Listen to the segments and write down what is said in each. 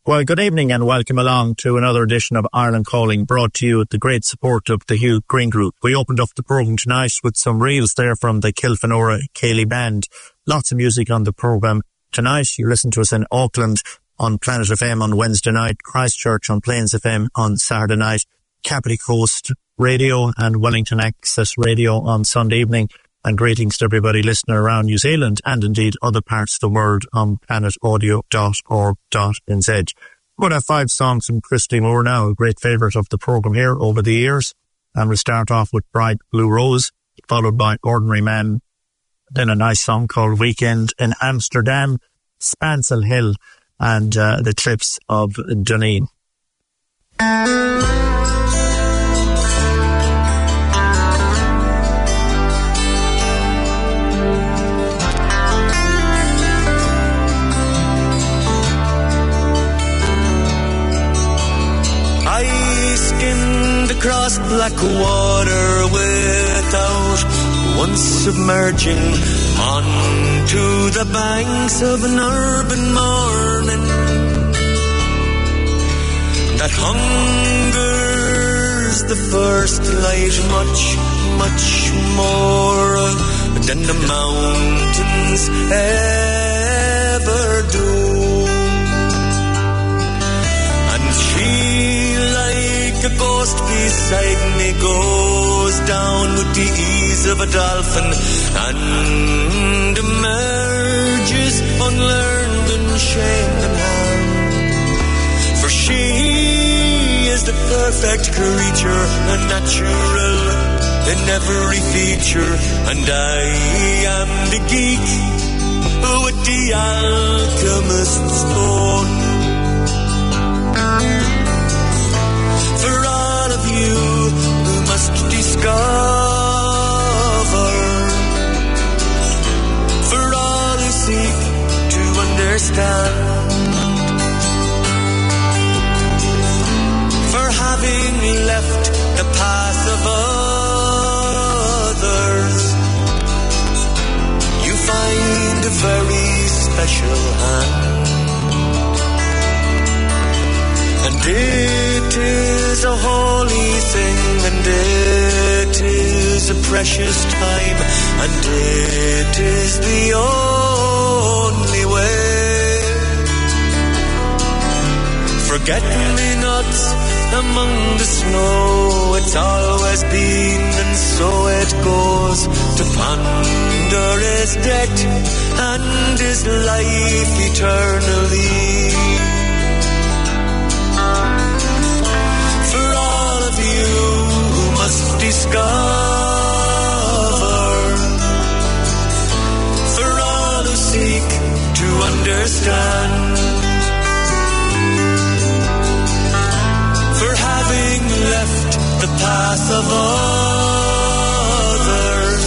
Well, good evening and welcome along to another edition of Ireland Calling, brought to you with the great support of the Hugh Green Group. We opened up the programme tonight with some reels there from the Kilfenora Cayley Band. Lots of music on the programme tonight. You listen to us in Auckland on Planet FM on Wednesday night, Christchurch on Plains FM on Saturday night, Capri Coast Radio and Wellington Access Radio on Sunday evening. And greetings to everybody listening around New Zealand and indeed other parts of the world on planetaudio.org.nz. We're going to have 5 songs from Christy Moore now, a great favourite of the programme here over the years. And we'll start off with Bright Blue Rose, followed by Ordinary Man. Then a nice song called Weekend in Amsterdam, Spancel Hill, and the Cliffs of Dunedin. Across black water without once submerging onto the banks of an urban morning that hungers the first light much, much more than the mountains ever do. And she, like a ghost beside me, goes down with the ease of a dolphin and emerges unlearned and shamed and harmed. For she is the perfect creature, a natural in every feature, and I am the geek with the alchemist's stone. For all of you who must discover, for all who seek to understand, for having left the path of others, you find a very special hand. And it is a holy thing, and it is a precious time, and it is the only way. Forget-me-nots among the snow, it's always been and so it goes. To ponder his debt and his life eternally. Must discover, for all who seek to understand, for having left the path of others,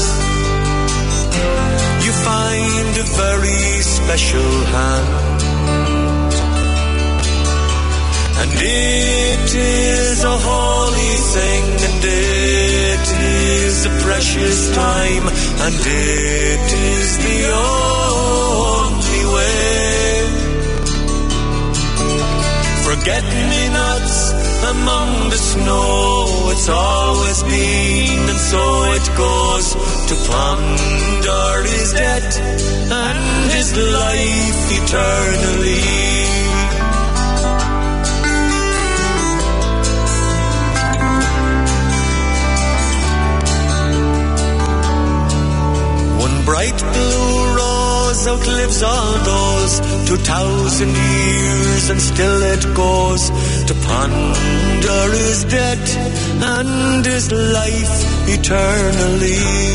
you find a very special hand. And it is a holy thing, and it is a precious time, and it is the only way. Forget-me-nots among the snow, it's always been and so it goes. To ponder his debt and his life eternally. Bright blue rose outlives all those 2,000 years, and still it goes. To ponder his debt and his life eternally.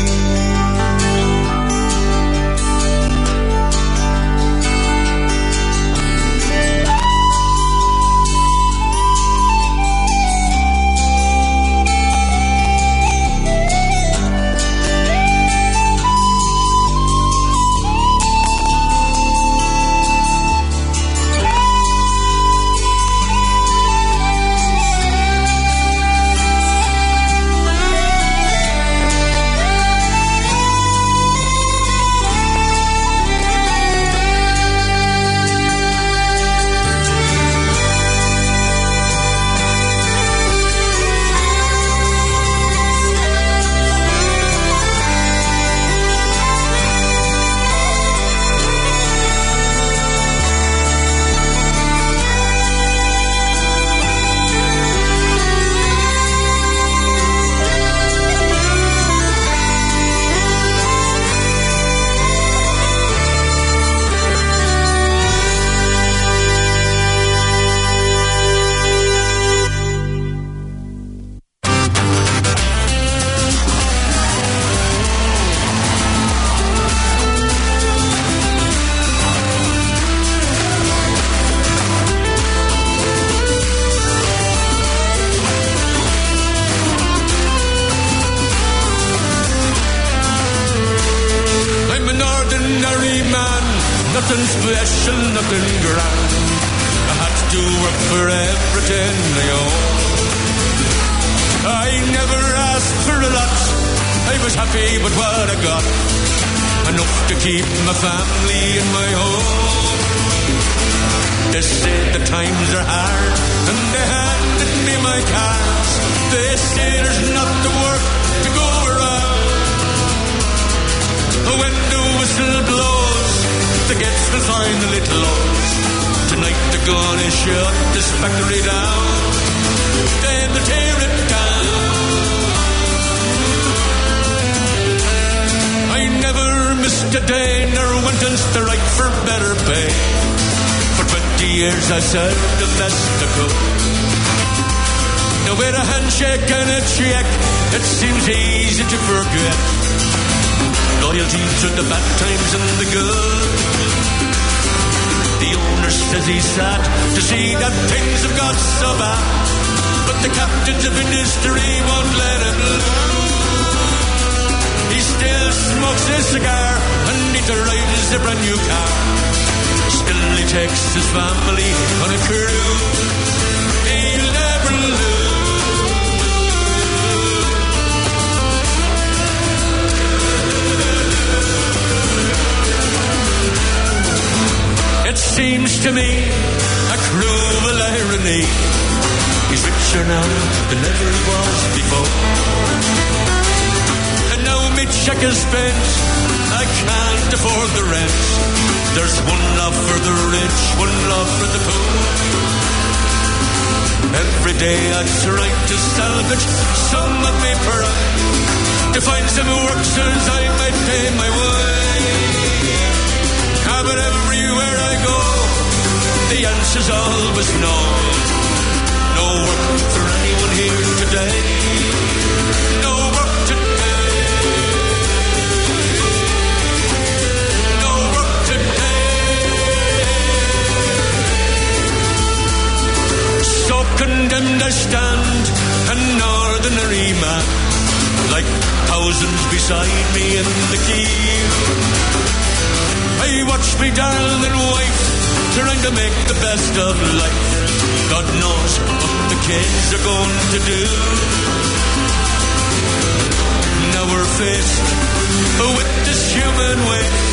to work for everything they own. I never asked for a lot. I was happy with what I got. Enough to keep my family in my home. They say the times are hard, and they handed me my cards. They say there's not the work to go around. When the whistle blows, the gets will find the little loads. Tonight they're gonna shut this factory down. Then they tear it down. I never missed a day, nor went on strike for better pay. For 20 years I served the best I could. Now with a handshake and a check, it seems easy to forget. Loyalty through the bad times and the good. The owner says he's sad to see that things have got so bad, but the captains of industry won't let him lose. He still smokes his cigar and he drives a brand new car. Still he takes his family on a cruise. He'll never lose. It seems to me a cruel irony. He's richer now than ever he was before. And now me check is spent, I can't afford the rent. There's one love for the rich, one love for the poor. Every day I try to salvage some of my pride, to find some work so I might pay my way. But everywhere I go, the answer's always no. No work for anyone here today. No work today. No work today. So condemned I stand, an ordinary man, like thousands beside me in the queue. I watch me darling wife trying to make the best of life. God knows what the kids are going to do. Now we're faced with this human waste.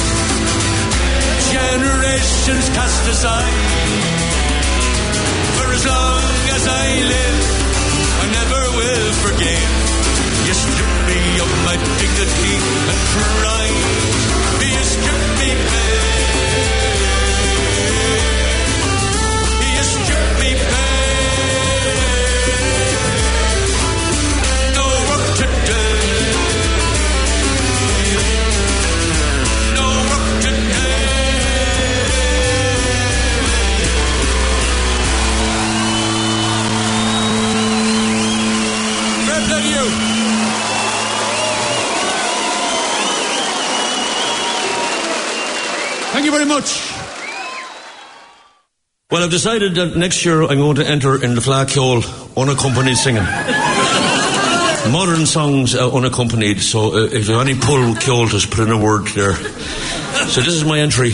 Generations cast aside. For as long as I live, I never will forgive. You strip me of my dignity and pride. You strip me bare. You strip me bare. No work to do. No work to do. Fair play to you. Thank you very much. Well, I've decided that next year I'm going to enter in the Flackhole unaccompanied singing. Modern songs unaccompanied, so if you have any pull Kyotos, put in a word there. So this is my entry.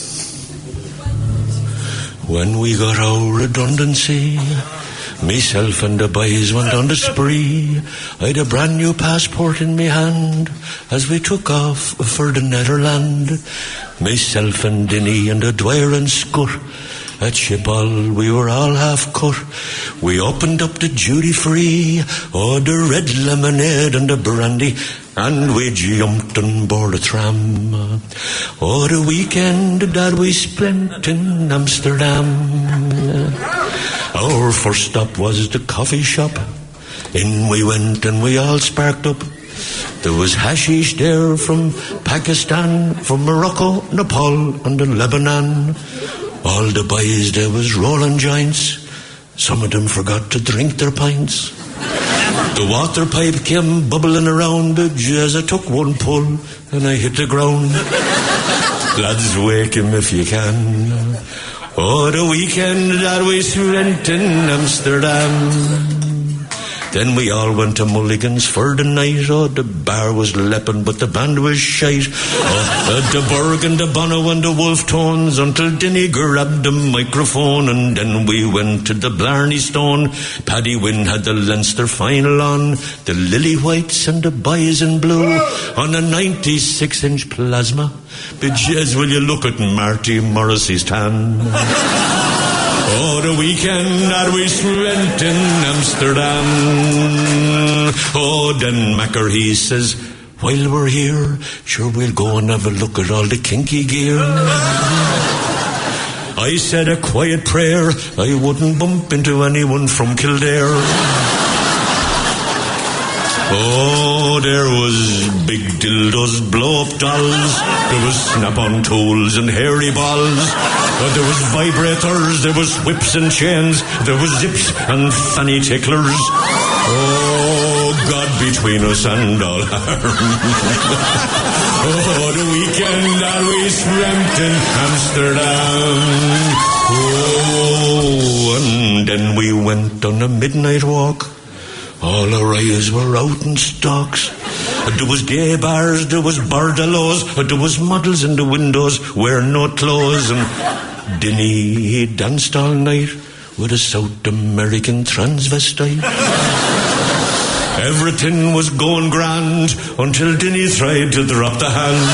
When we got our redundancy, myself and the boys went on the spree. I'd a brand new passport in me hand as we took off for the Netherland. Myself and Dinny and the Dwyer and Scott at Schiphol, we were all half cut. We opened up the duty free, oh, the red lemonade and the brandy, and we jumped on board a tram. Oh, the weekend that we spent in Amsterdam. Our first stop was the coffee shop. In we went and we all sparked up. There was hashish there from Pakistan, from Morocco, Nepal and Lebanon. All the boys there was rolling joints. Some of them forgot to drink their pints. The water pipe came bubbling around as I took one pull and I hit the ground. Lads, wake him if you can. Oh, the weekend that we spent in Amsterdam. Then we all went to Mulligan's for the night. Oh, the bar was leppin', but the band was shite. Oh, the Berg and the Bono and the Wolf Tones, until Denny grabbed the microphone. And then we went to the Blarney Stone. Paddy Wynn had the Leinster final on, the Lily Whites and the Boys in Blue, on a 96-inch plasma. Bejes, will you look at Marty Morrissey's tan? Oh, the weekend that we spent in Amsterdam. Oh, then Macker, he says, while we're here, sure we'll go and have a look at all the kinky gear. I said a quiet prayer, I wouldn't bump into anyone from Kildare. Oh, there was big dildos, blow-up dolls, there was snap-on tools and hairy balls. Oh, there was vibrators, there was whips and chains, there was zips and fanny ticklers. Oh, God between us and all harm. Oh, the weekend that we spent in Amsterdam. Oh, and then we went on a midnight walk. All our eyes were out in stocks. There was gay bars, there was bordellos, there was models in the windows wearing no clothes. And Denny, he danced all night with a South American transvestite. Everything was going grand until Denny tried to drop the hand.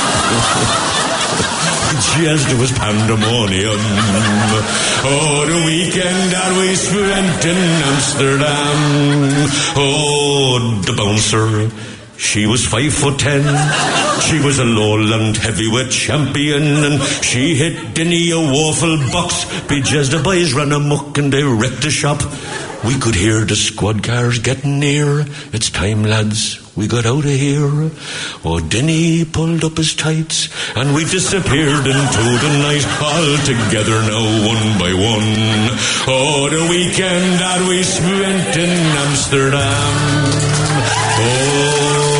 Yes, there was pandemonium. Oh, the weekend that we spent in Amsterdam. Oh, the bouncer, she was 5'10". She was a lowland heavyweight champion, and she hit Denny a waffle box. Bejes, the boys ran amok and they wrecked the shop. We could hear the squad cars getting near. It's time, lads, we got out of here. Oh, Denny pulled up his tights and we disappeared into the night, all together now, one by one. Oh, the weekend that we spent in Amsterdam. Oh,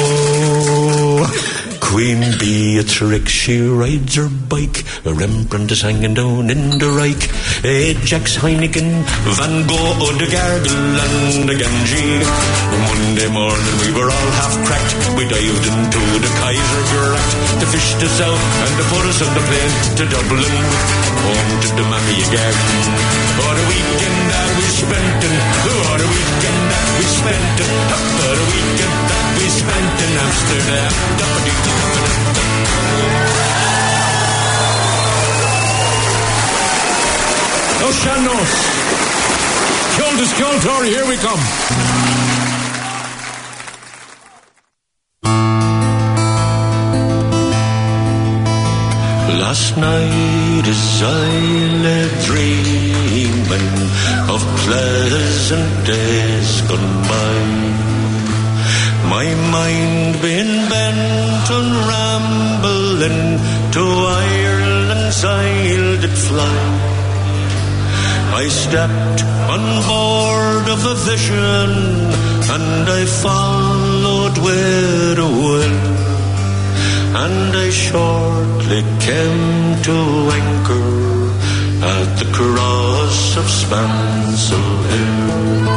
Queen Beatrix, she rides her bike. A Rembrandt is hanging down in the Reich. Ajax, Heineken, Van Gogh, Odegaard, and the Ganji. Monday morning we were all half cracked. We dived into the Kaisergracht to fish the south and to put us on the plane to Dublin, home to the mammy again. Oh, the weekend that we spent in, oh, the weekend that we spent in, oh, the weekend that we spent in Amsterdam. Oceanos, Kilda Skeltor, here we come. Last night as I lay dreaming of pleasant days gone by, my mind being bent on rambling to Ireland's isle did fly. I stepped on board of a vision and I followed with a will, and I shortly came to anchor at the cross of Spansel Hill.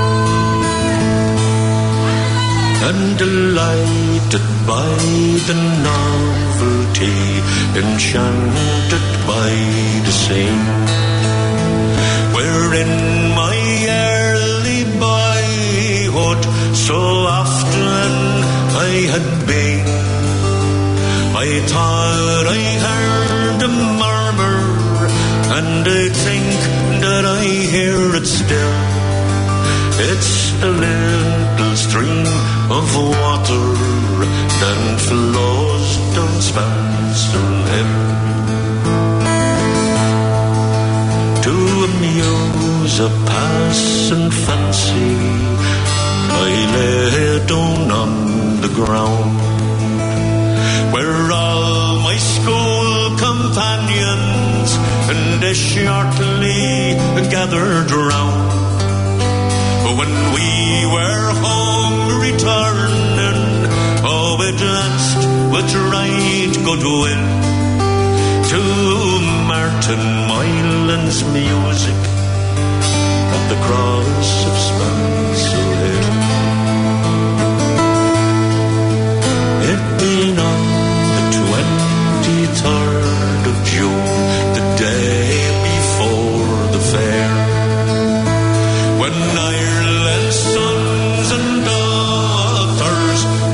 And delighted by the novelty, enchanted by the scene, wherein my early boyhood so often I had been. I thought I heard a murmur, and I think that I hear it still. It's a little stream of water that flows down Spansel Hill. To amuse a passing fancy, I lay down on the ground, where all my school companions and they shortly gathered round. When we were home returning, oh, we danced with right goodwill to Martin Moylan's music at the cross of Spansel Hill.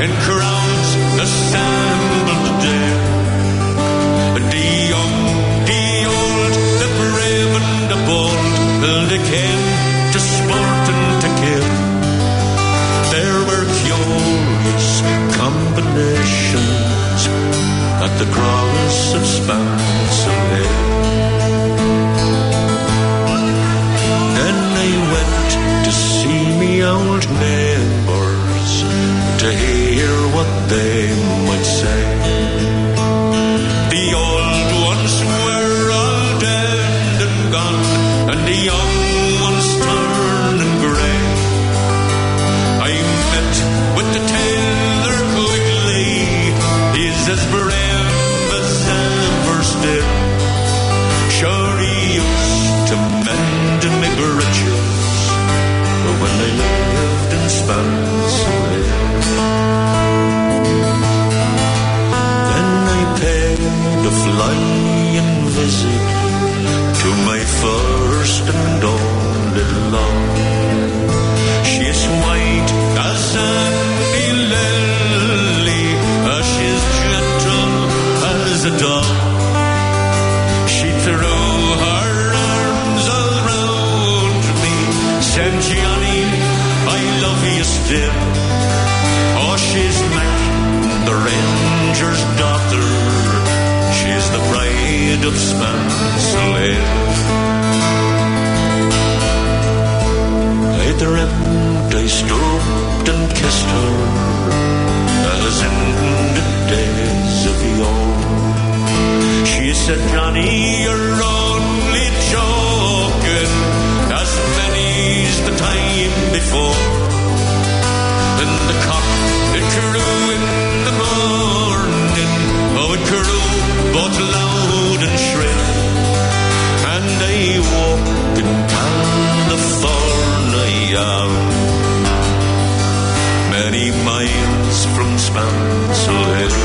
in crowds assembled there. The young, the old, the brave and the bold, they came to sport and to kill. There were curious combinations at the cross of Spancel Hill. Then I went to see me old neighbours to hear what they might say. The old ones were all dead and gone, and the young ones turning grey. I met with the tailor quickly, he's as brave as ever still. Sure he used to mend me breeches when I lived in Spancel Hill. Then I paid a flying visit to my first and only love. She's white as any lily, she's gentle as a dove. She threw her arms around me, said, Johnny, I love you still. Oh, she's Mac, the ranger's daughter, she's the bride of Spancel Hill. I dreamt I stooped and kissed her as in the days of yore. She said, Johnny, you're only joking, as many's the time before. And the cock, it crew in the morning, oh, it crew both loud and shrill. And I woke in California, many miles from Spancel Hill.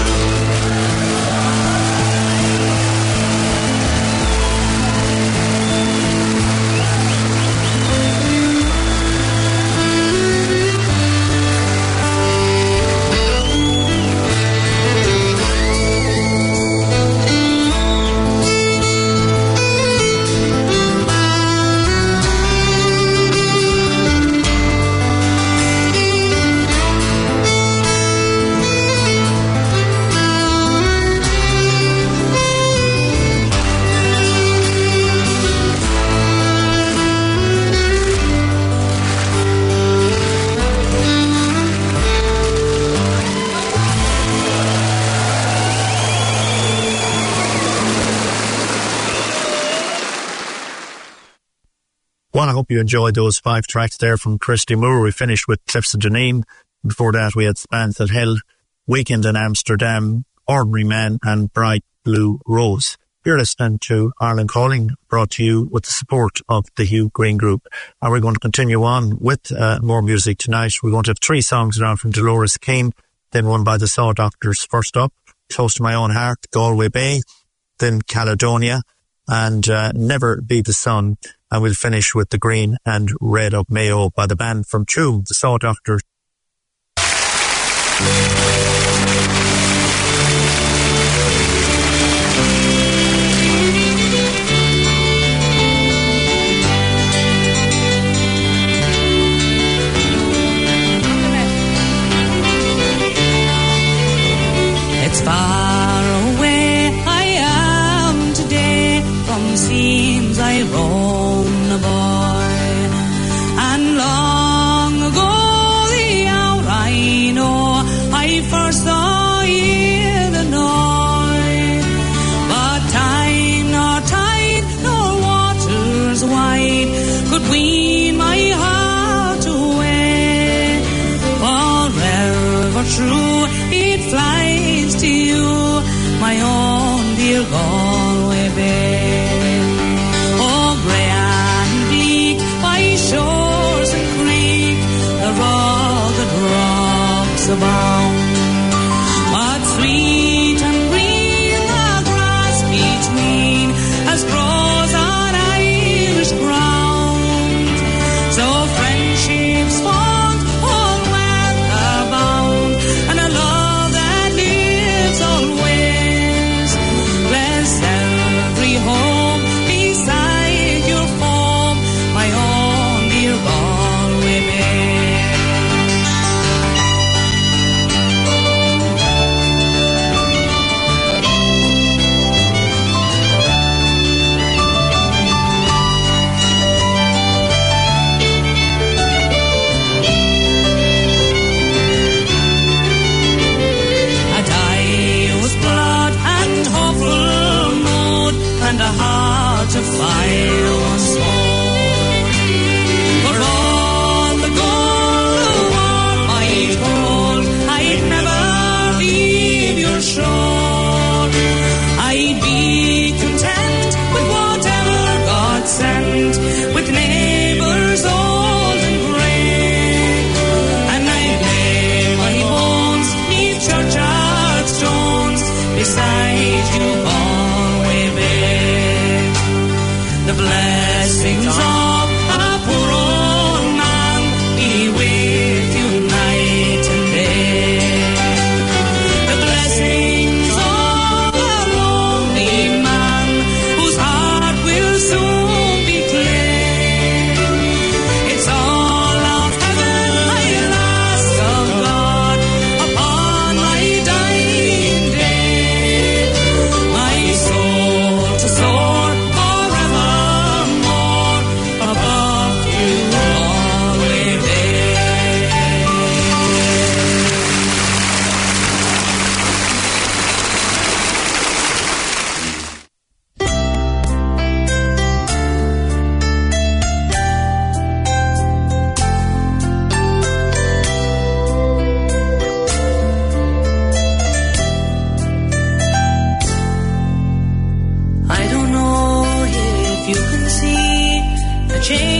Well, I hope you enjoyed those 5 tracks there from Christy Moore. We finished with Cliffs of Dunedin. Before that, we had Spancel Hill, Weekend in Amsterdam, Ordinary Man, and Bright Blue Rose. You're listening to Ireland Calling, brought to you with the support of the Hugh Green Group. And we're going to continue on with more music tonight. We're going to have 3 songs around from Dolores Keane, then one by the Saw Doctors. First up, Close to My Own Heart, Galway Bay, then Caledonia, and Never Be the Sun. And we'll finish with The Green and Red of Mayo by the band from Tuam, the Saw Doctors. It's far away I am today from scenes I roam a boy, and long ago the hour I know I first saw Illinois. But time nor tide nor waters wide could wean my heart away. Forever true it flies to you, my own dear Galway Bay. Oh, grey and bleak by shores and creek, the rugged rocks abound. But sweet and green the grass between as grows on Irish ground. So friendships fond, all weather bound, and a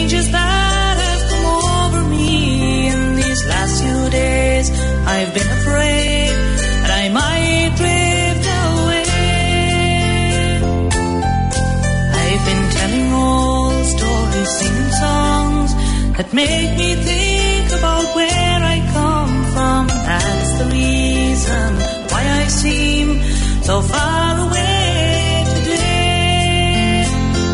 changes that have come over me in these last few days. I've been afraid that I might drift away. I've been telling old stories, singing songs that make me think about where I come from. That's the reason why I seem so far away today.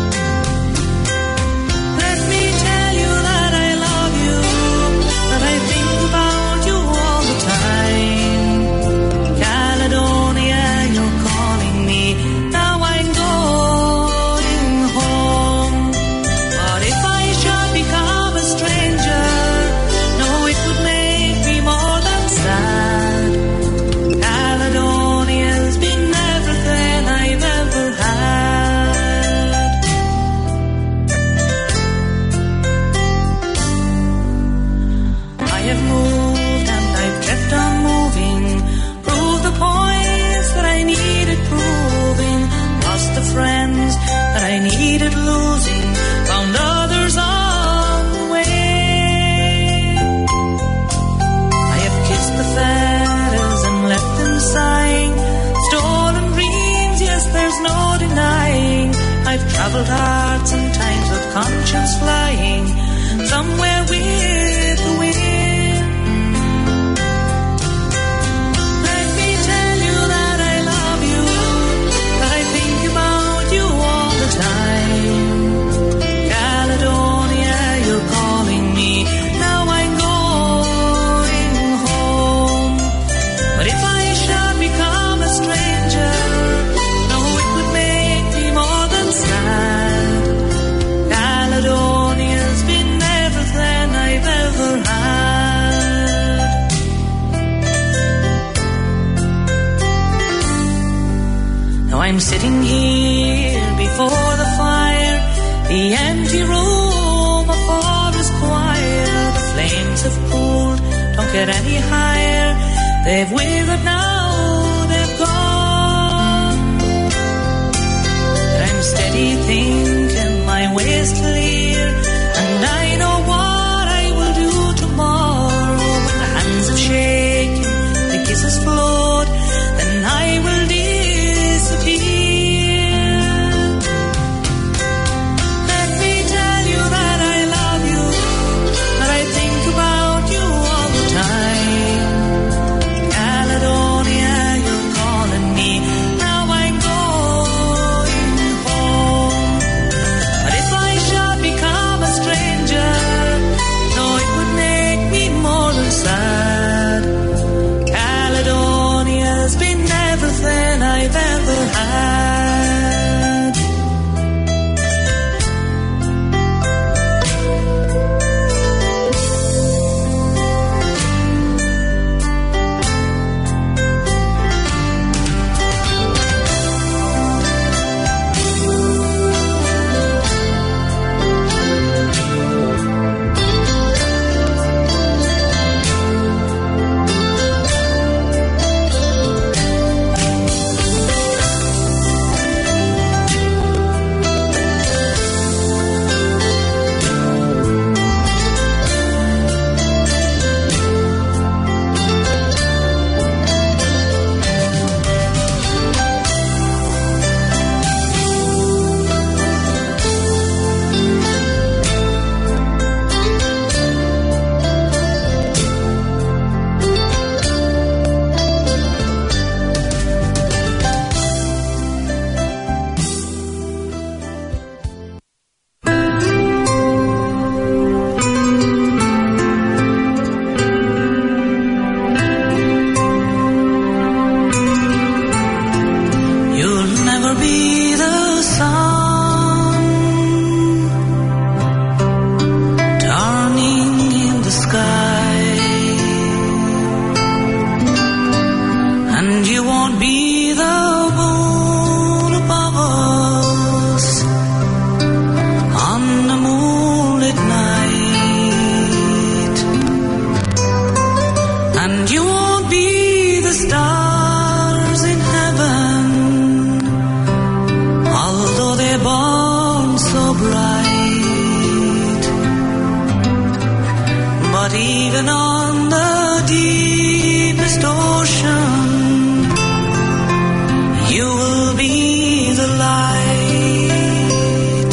Let me tell you that I love you, that I think about you all the time. Caledonia, you're calling me, now I'm going home. But if I should become a stranger, no, it would make me more than sad. Caledonia's been everything I've ever had. I have moved and I've kept on moving, proved the points that I needed proving, lost the friends that I needed losing, found others on the way. I have kissed the feathers and left them sighing, stolen dreams, yes, there's no denying. I've traveled hearts and times with conscience flying, somewhere with the wind. Let me tell you that I love you, that I think about you all the time. Caledonia, you're calling me, now I'm going home. But if I should become a stranger, no, it would make me more than sad. Caledonia's been everything I've ever had. Now I'm sitting here before the fire, the empty room, a forest choir. The flames have cooled, don't get any higher. They've withered now, they've gone. But I'm steady thinking my way's clear, and I know what I will do tomorrow. When the hands have shaken, the kisses flowed, then I will disappear. Let me tell you that I love you, that I think about you all the time. Caledonia, you're calling me, now I'm going home. But if I should But even on the deepest ocean, you will be the light.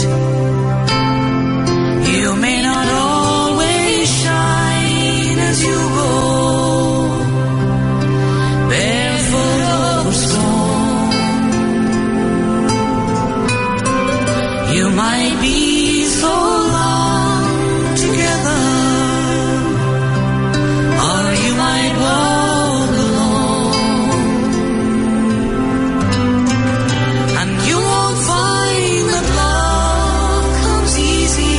You may not always shine as you go, barefoot over stone. You might be so long together, or you might walk alone, and you won't find that love comes easy,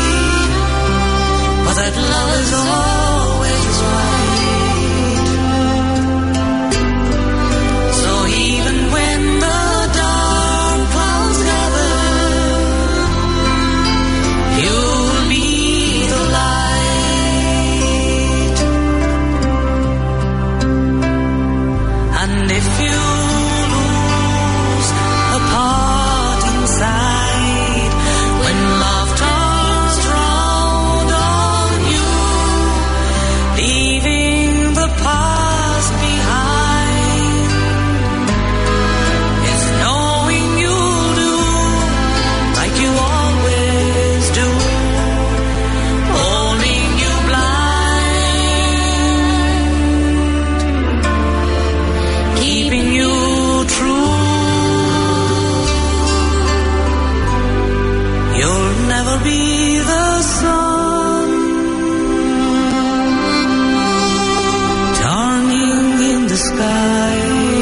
but that love is always right. So even when the dark clouds gather, you'll be the light. And if you lose a part inside, when love turns round on you, leaving the past behind, it's knowing you'll do like you always do, holding you blind, keeping you true. You'll never be the sun turning in the sky,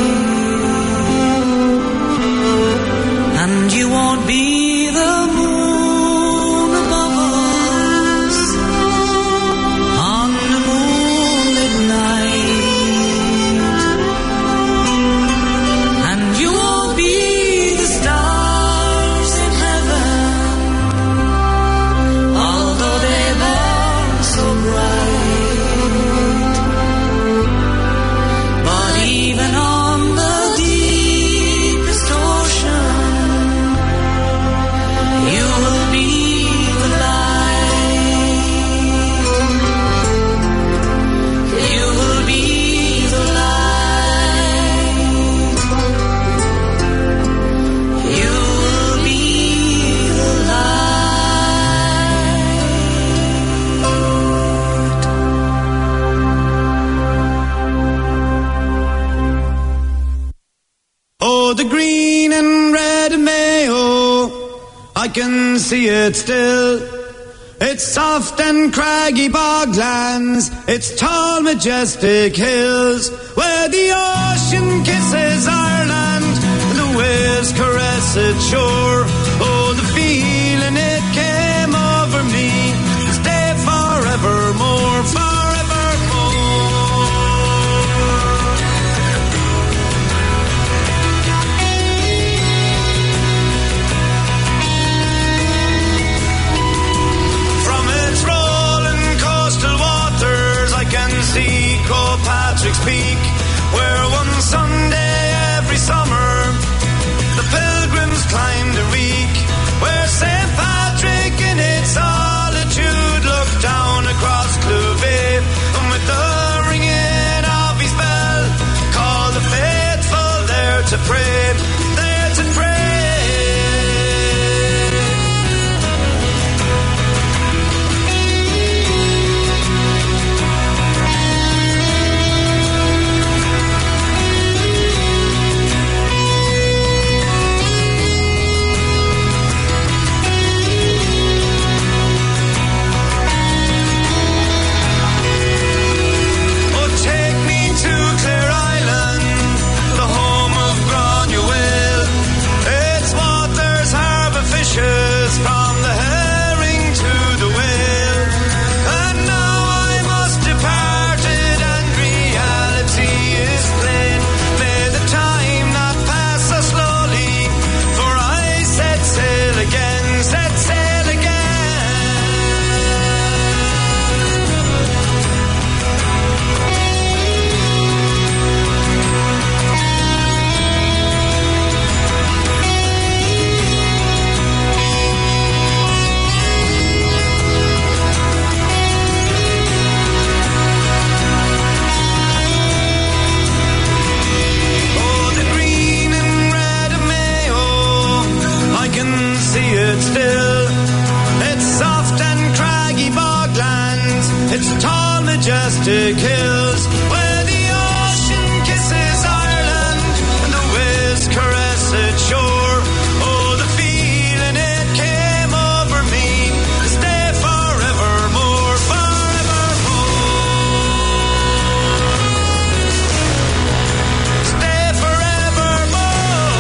and you won't be the moon above us on the moonlit night, and you won't be the stars in heaven, although they burn so bright. But even on the deepest ocean, you will be the light. You will be the light. You will be the light. Oh, the green and red Mayo, I can see it still. It's soft and craggy boglands, its tall majestic hills, where the ocean kisses Ireland and the waves caress its shore. Oh, the feeling it came over me, stay forevermore, forevermore. From its rolling coastal waters, I can see Croagh Patrick's Peak, where one Sunday every summer the pilgrims climbed a week. It's tall, majestic hills where the ocean kisses Ireland and the waves caress its shore. Oh, the feeling it came over me to stay forevermore, forevermore. Stay forevermore.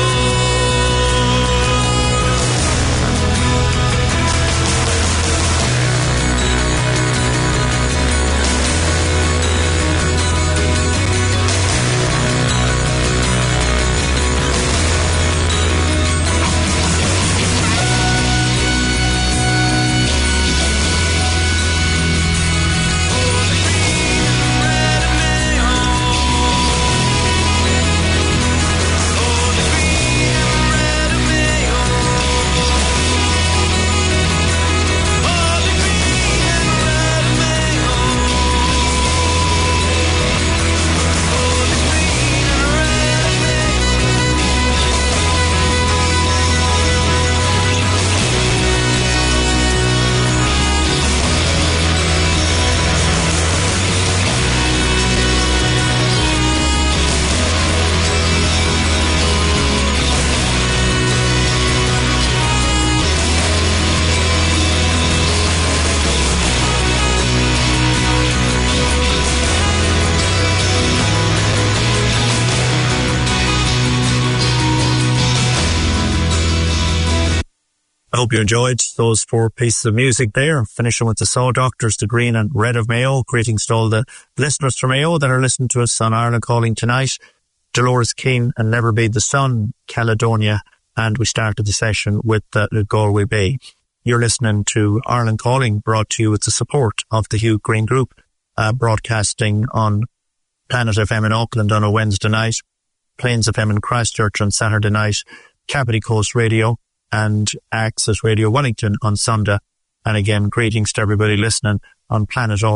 I hope you enjoyed those 4 pieces of music there, finishing with the Saw Doctors, the Green and Red of Mayo. Greetings to all the listeners from Mayo that are listening to us on Ireland Calling tonight. Dolores Keane and Never Be the Sun, Caledonia, and we started the session with Galway Bay. You're listening to Ireland Calling, brought to you with the support of the Hugh Green Group, broadcasting on Planet FM in Auckland on a Wednesday night, Plains FM in Christchurch on Saturday night, Capity Coast Radio, and Access Radio Wellington on Sunday. And again, greetings to everybody listening on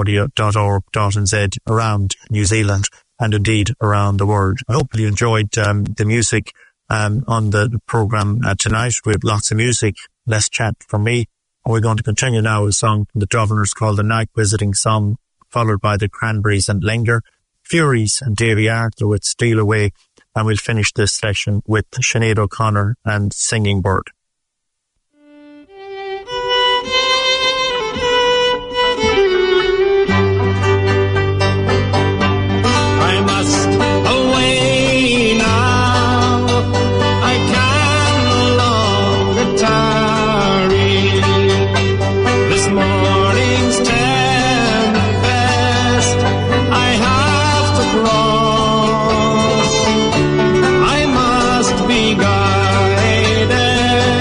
planetaudio.org.nz around New Zealand and indeed around the world. I hope you enjoyed the music on the program tonight. We have lots of music, less chat from me. And we're going to continue now with a song from the Dubliners called The Night Visiting Song, followed by the Cranberries and Linger, Furies and Davy Arthur with Steal Away. And we'll finish this session with Sinead O'Connor and Singing Bird. I must away now. I can no longer tarry. This morning's tempest I have to cross. I must be guided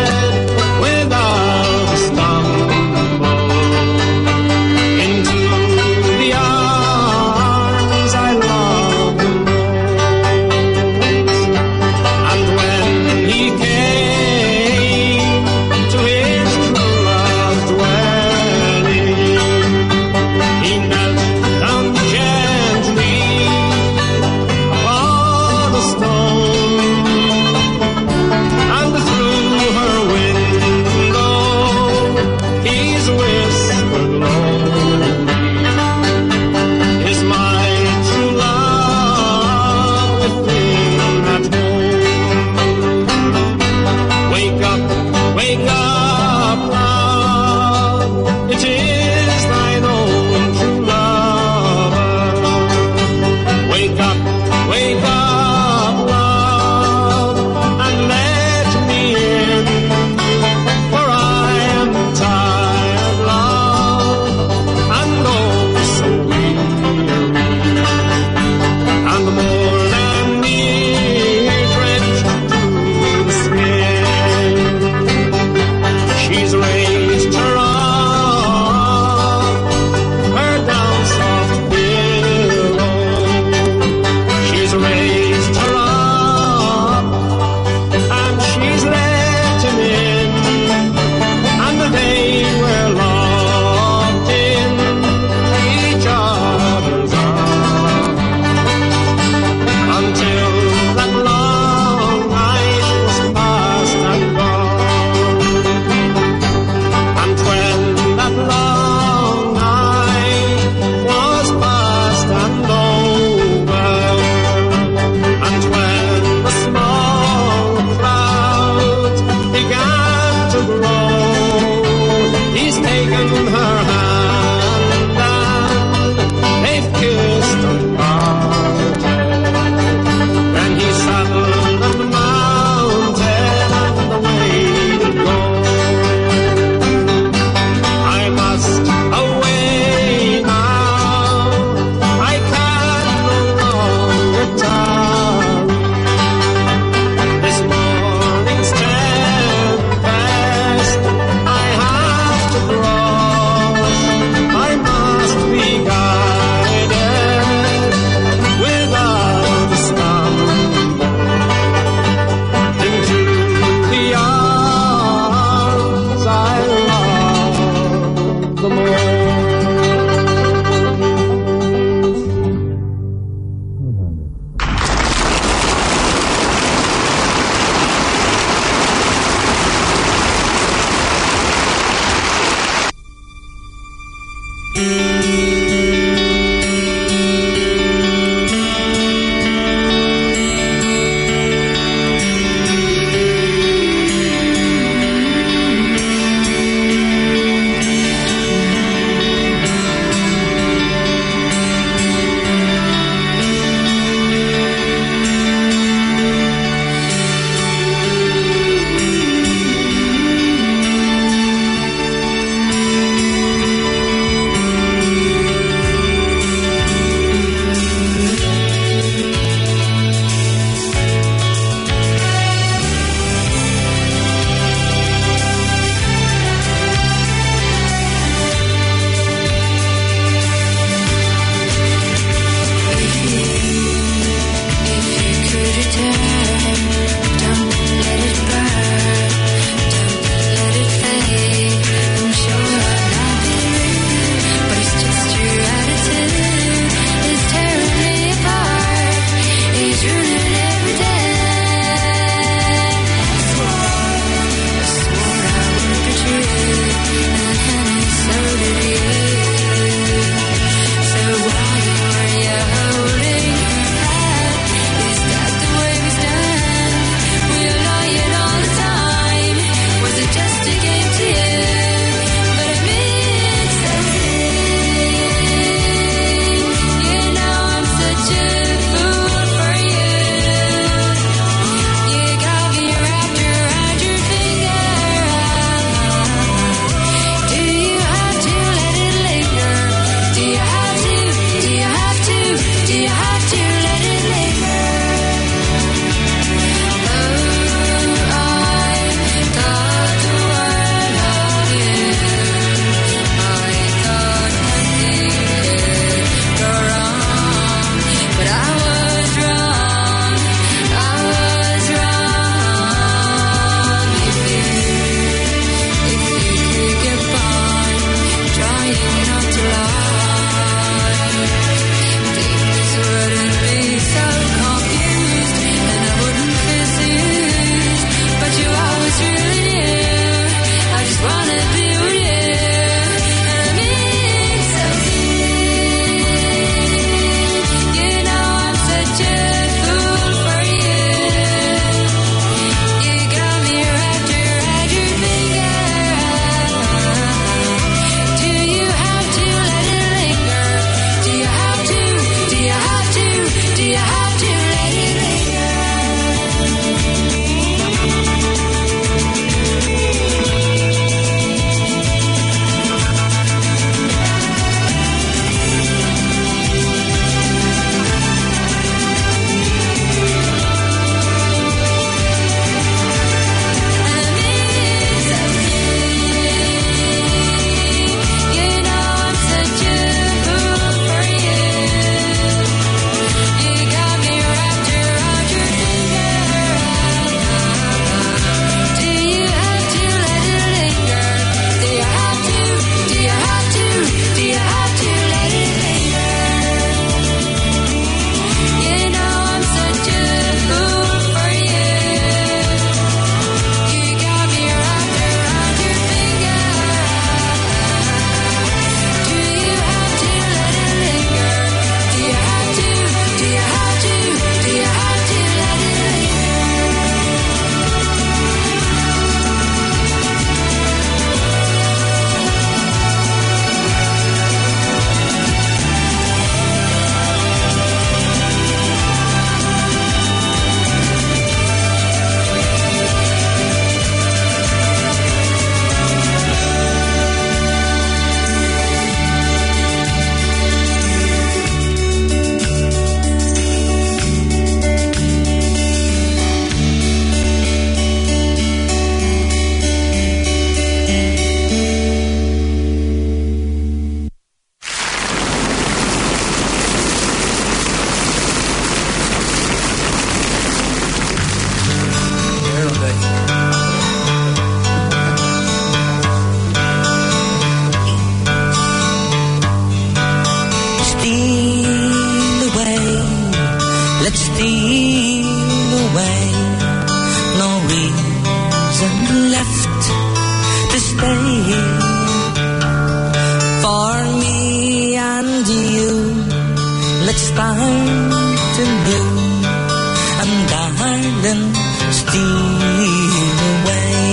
start anew. And darling, steal away.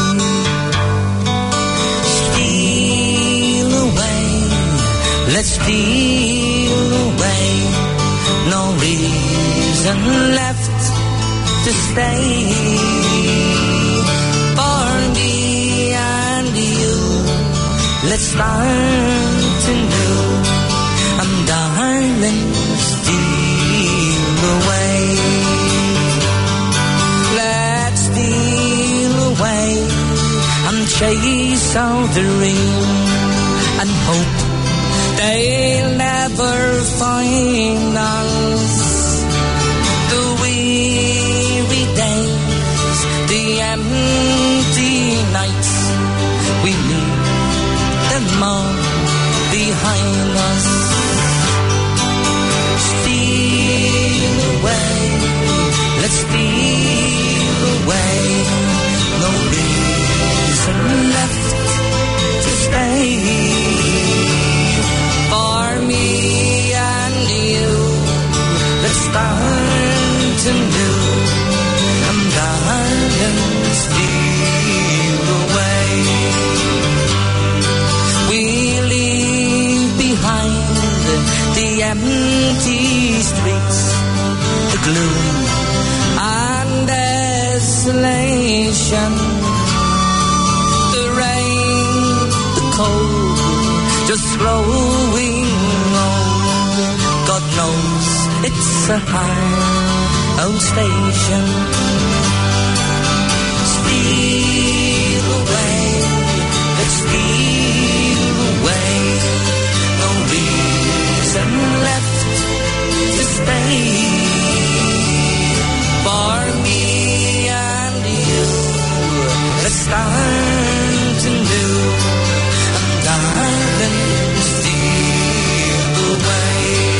Steal away. Let's steal away. No reason left to stay. For me and you, let's start anew. And darling, steal away. Let's steal away and chase out the rain and hope they'll never find us. The weary days, the empty nights, we leave them all behind us. Steal away, let's steal away. No reason left to stay. For me and you, let's start anew. And darling, steal away. We leave behind the empty streets, the gloom and desolation, the rain, the cold, just growing old. God knows it's a hard old station. Steal away, let's steal away. No reason left to stay. For me and you, let's start anew. And darling, steal away.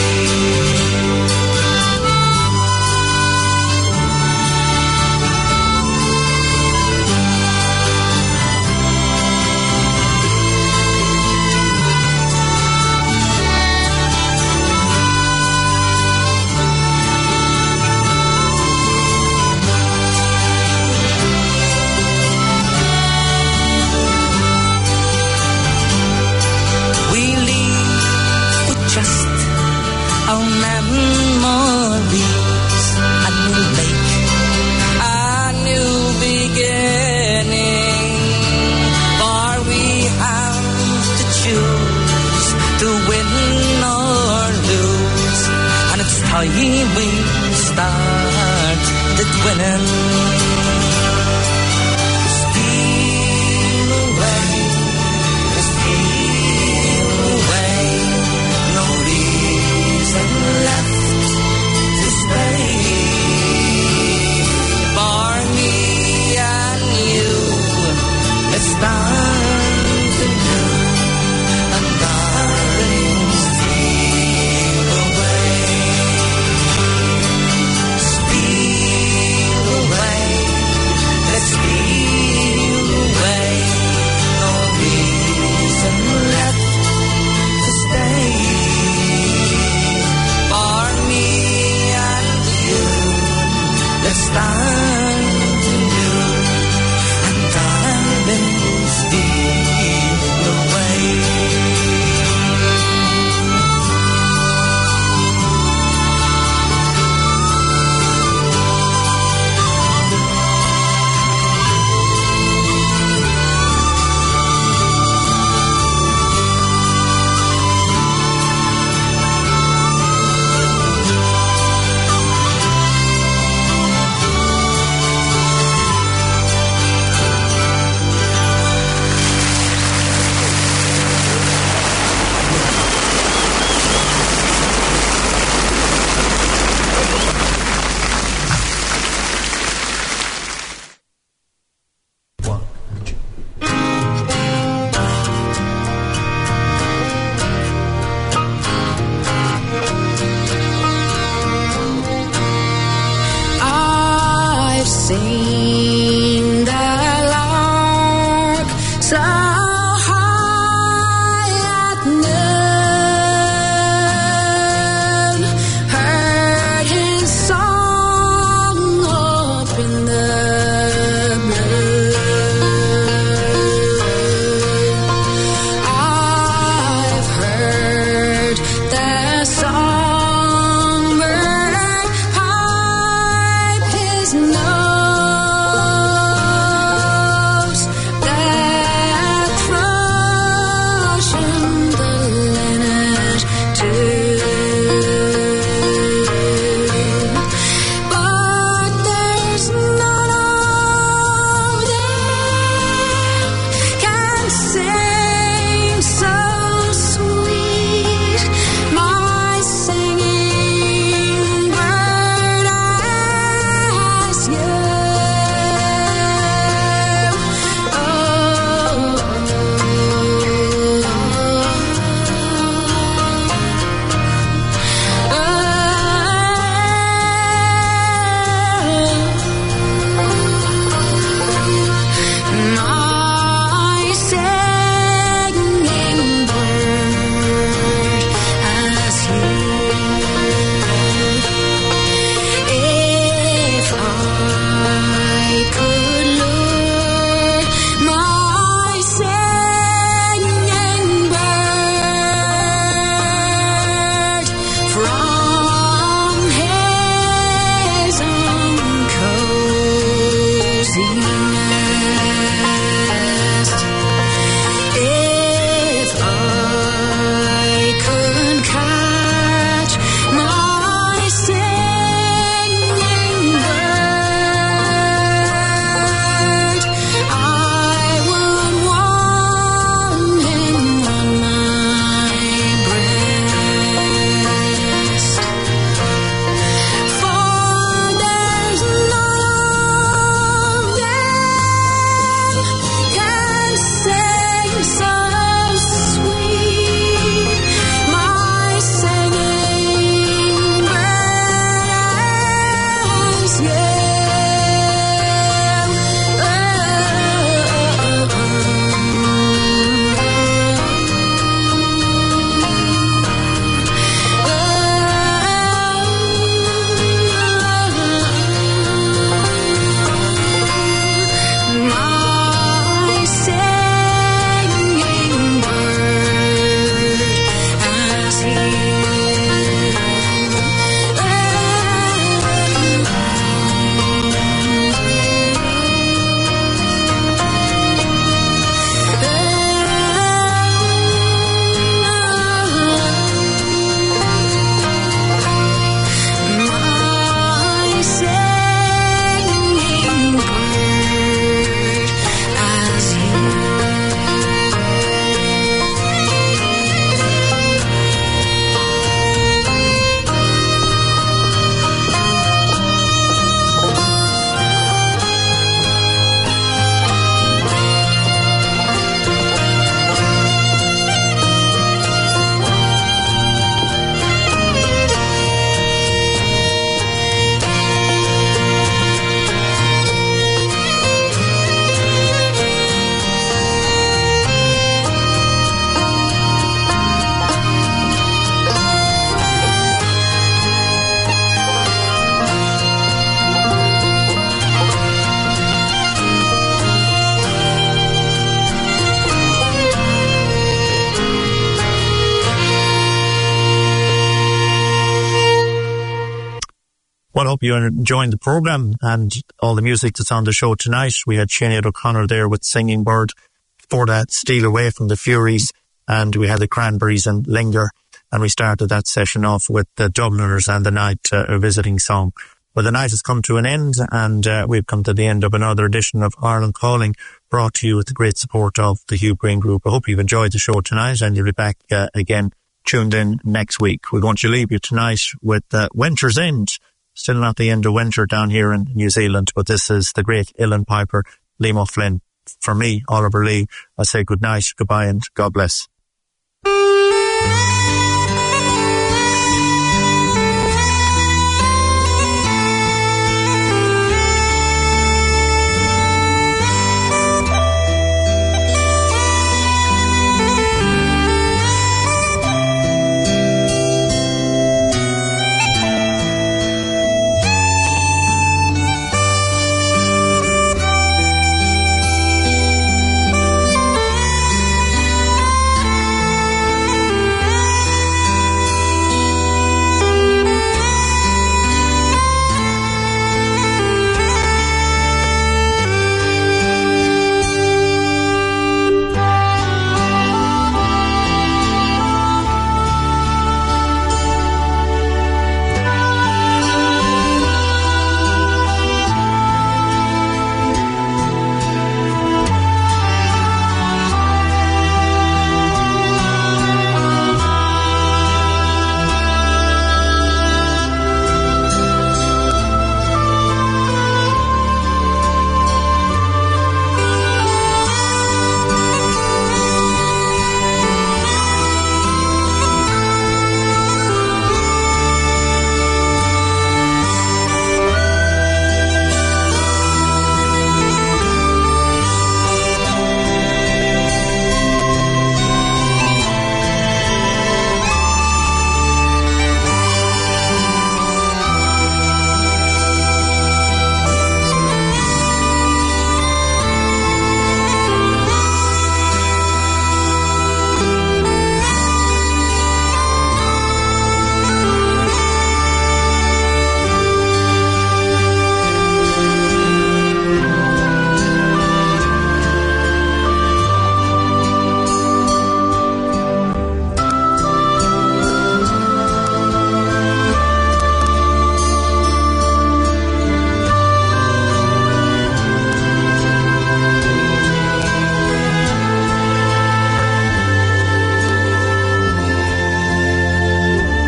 Our memories, a new lake, a new beginning. For we have to choose to win or lose, and it's time we started winning. Steal away, steal away. No reason left to stay. For me and you, let's start anew. And darling, steal away. Steal away. Well, I hope you're enjoying the programme and all the music that's on the show tonight. We had Sinead O'Connor there with Singing Bird. Before that, Steal Away from the Furies. And we had the Cranberries and Linger. And we started that session off with the Dubliners and the Night, a visiting song. Well, the night has come to an end, and we've come to the end of another edition of Ireland Calling, brought to you with the great support of the Hugh Green Group. I hope you've enjoyed the show tonight, and you'll be back again tuned in next week. We're going to leave you tonight with Winter's End. Still not the end of winter down here in New Zealand, but this is the great Uilleann Piper, Liam O'Flynn. For me, Oliver Lee, I say good night, goodbye, and God bless.